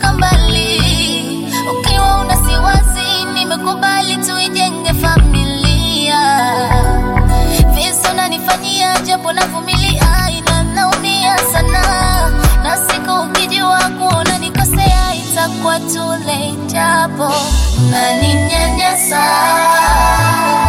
tumetoka mbali. Ukiwa unasiwazi nimekubali tuijenge familia. Visa unanifanyia japo navumilia, ila naumia sana. Na siku ukijua kuona nikosea itakuwa too late, japo unaninyanyasa.